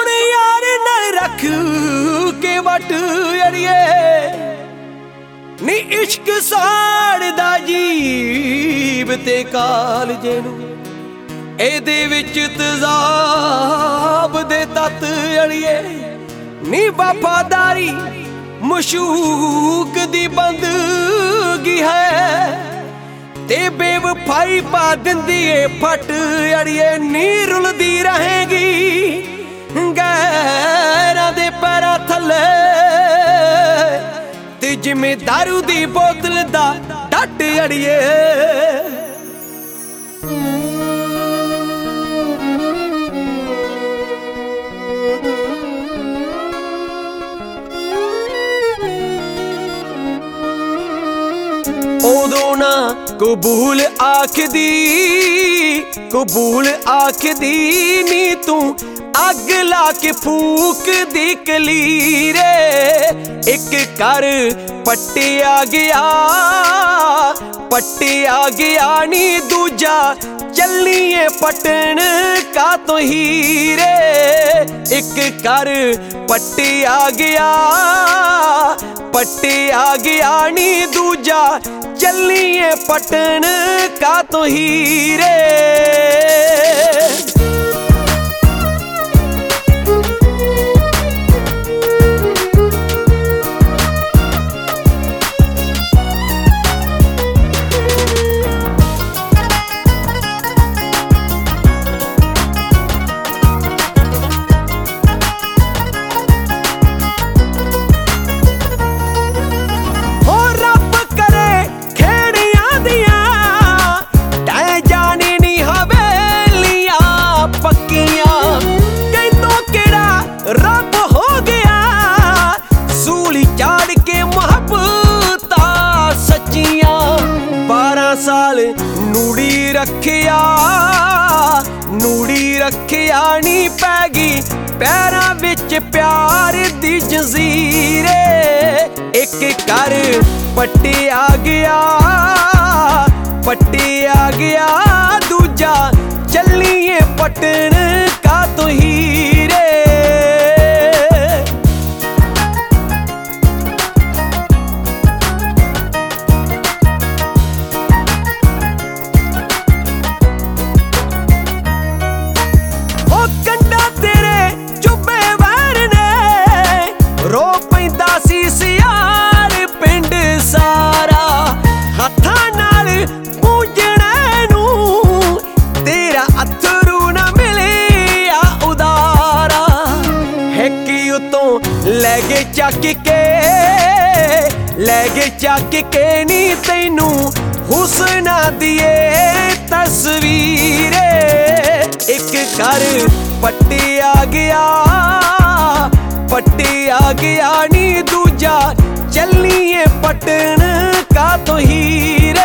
यार नाल रख के वट अड़िए नी इश्क साड़दा जीब ते कालजे नूं एदे विच तज़ाब दे तत अड़िए नी वफादारी मशूक दी बंदगी है ते बेवफाई पा दिंदी ए फट अड़िए नी रुलदी रहेगी गैरां दे पैरां थल्ले ते जिवें दारू दी बोतल दा डट अड़िए उदों ना कबूल आखदी नी तू अग ला के फूक दी कलीरे एक कर पट्टिया गया नी दूजा चलिए पटन का तो हीरे एक कर पट्टिया गया नी दूजा चलिए पटन का तो हीरे साल नूड़ी रखिया नी पैगी पैरां विच प्यार दी जंजीरे एक कर पट्टिया गया दूजा चलिए पटन का तो हीरे रो पैंदा सी सियाल पिंड सारा हत्थां नाल पूजणे नूं तेरा अथरू ना मिलिया उदारा है कि उतों लै गए चक के नी तैनू हुस्ना दिए तस्वीरे एक कर पट्टिया गया नी दूजा चलिए पटन का तो हीरे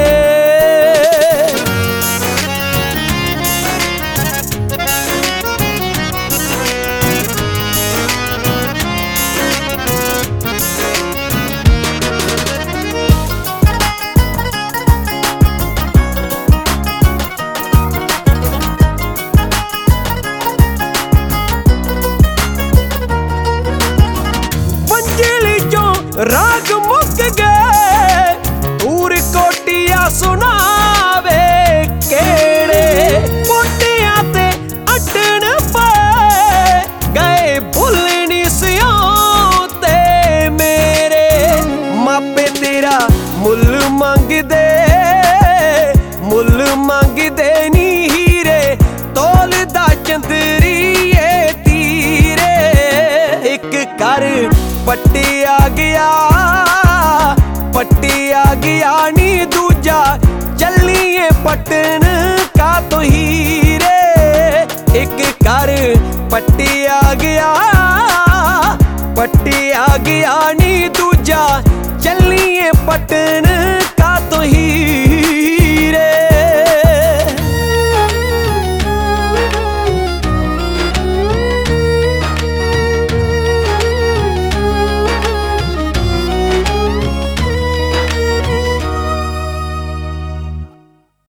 राग मुक गए पूर कोटिया सुनावे केड़े कोटिया ते अटन पे गए भुलनी सियों ते मेरे मापे तेरा मुल मंगदे नी हीरे तोल दा चंदरिए तीरे एक कर पट्टिया गया नी दूजा चलिए पटन का तो हीरे एक कर पट्टिया गया नी दूजा चलिए पटन